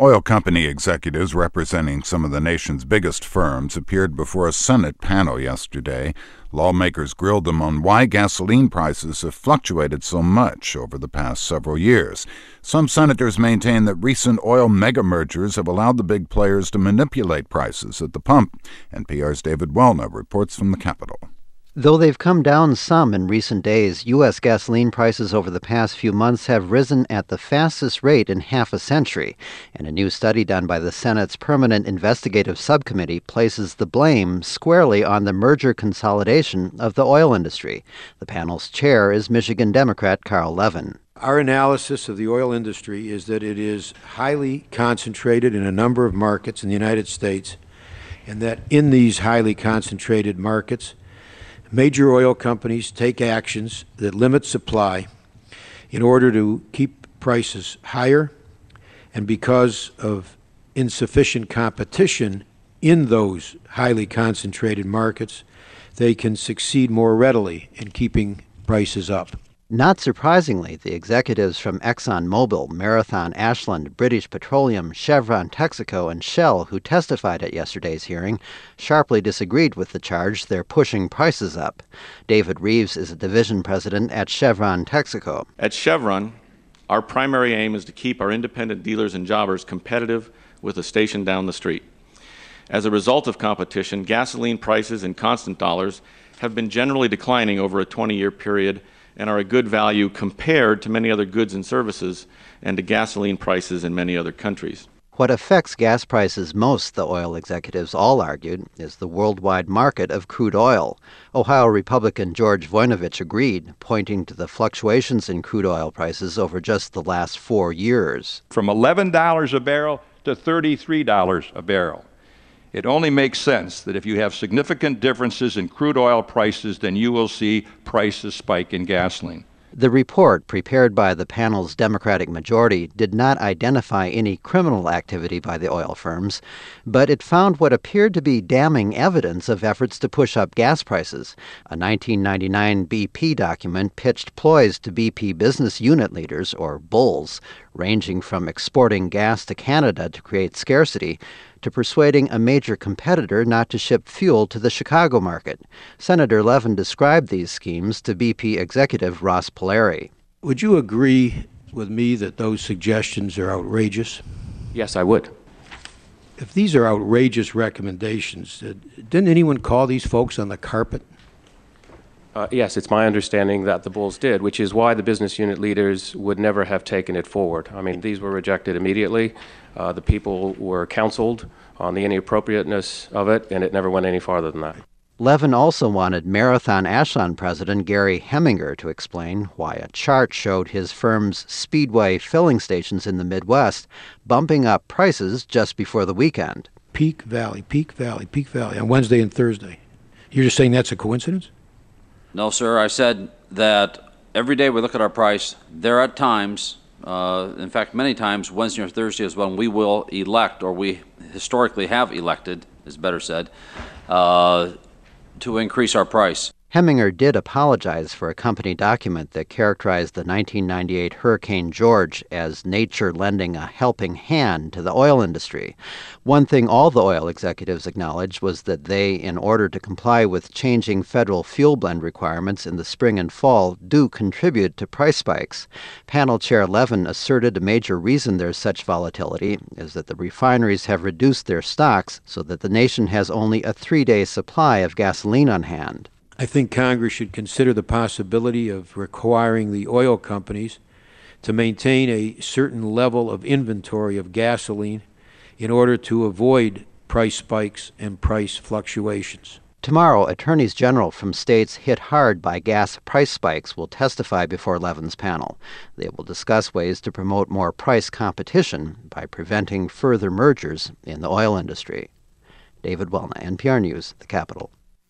Oil company executives representing some of the nation's biggest firms appeared before a Senate panel yesterday. Lawmakers grilled them on why gasoline prices have fluctuated so much over the past several years. Some senators maintain that recent oil mega-mergers have allowed the big players to manipulate prices at the pump. NPR's David Wellner reports from the Capitol. Though they've come down some in recent days, U.S. gasoline prices over the past few months have risen at the fastest rate in half a century, and a new study done by the Senate's Permanent Investigative Subcommittee places the blame squarely on the merger consolidation of the oil industry. The panel's chair is Michigan Democrat Carl Levin. Our analysis of the oil industry is that it is highly concentrated in a number of markets in the United States, and that in these highly concentrated markets, major oil companies take actions that limit supply in order to keep prices higher, and because of insufficient competition in those highly concentrated markets, they can succeed more readily in keeping prices up. Not surprisingly, the executives from ExxonMobil, Marathon Ashland, British Petroleum, Chevron Texaco, and Shell, who testified at yesterday's hearing, sharply disagreed with the charge they're pushing prices up. David Reeves is a division president at Chevron Texaco. At Chevron, our primary aim is to keep our independent dealers and jobbers competitive with the station down the street. As a result of competition, gasoline prices in constant dollars have been generally declining over a 20-year period and are a good value compared to many other goods and services and to gasoline prices in many other countries. What affects gas prices most, the oil executives all argued, is the worldwide market of crude oil. Ohio Republican George Voinovich agreed, pointing to the fluctuations in crude oil prices over just the last 4 years. From $11 a barrel to $33 a barrel. It only makes sense that if you have significant differences in crude oil prices, then you will see prices spike in gasoline. The report, prepared by the panel's Democratic majority, did not identify any criminal activity by the oil firms, but it found what appeared to be damning evidence of efforts to push up gas prices. A 1999 BP document pitched ploys to BP business unit leaders, or bulls, ranging from exporting gas to Canada to create scarcity to persuading a major competitor not to ship fuel to the Chicago market. Senator Levin described these schemes to BP executive Ross Polari. Would you agree with me that those suggestions are outrageous? Yes, I would. If these are outrageous recommendations, didn't anyone call these folks on the carpet? Yes, it's my understanding that the bulls did, which is why the business unit leaders would never have taken it forward. I mean, these were rejected immediately. The people were counseled on the inappropriateness of it, and it never went any farther than that. Levin also wanted Marathon Ashland president Gary Heminger to explain why a chart showed his firm's Speedway filling stations in the Midwest bumping up prices just before the weekend. Peak Valley, Peak Valley, Peak Valley on Wednesday and Thursday. You're just saying that's a coincidence? No, sir. I said that every day we look at our price. There are times, in fact, many times, Wednesday or Thursday is when we will elect, or we historically have elected, is better said, to increase our price. Heminger did apologize for a company document that characterized the 1998 Hurricane George as nature lending a helping hand to the oil industry. One thing all the oil executives acknowledged was that they, in order to comply with changing federal fuel blend requirements in the spring and fall, do contribute to price spikes. Panel Chair Levin asserted a major reason there's such volatility is that the refineries have reduced their stocks so that the nation has only a 3-day supply of gasoline on hand. I think Congress should consider the possibility of requiring the oil companies to maintain a certain level of inventory of gasoline in order to avoid price spikes and price fluctuations. Tomorrow, attorneys general from states hit hard by gas price spikes will testify before Levin's panel. They will discuss ways to promote more price competition by preventing further mergers in the oil industry. David Wellner, NPR News, The Capitol.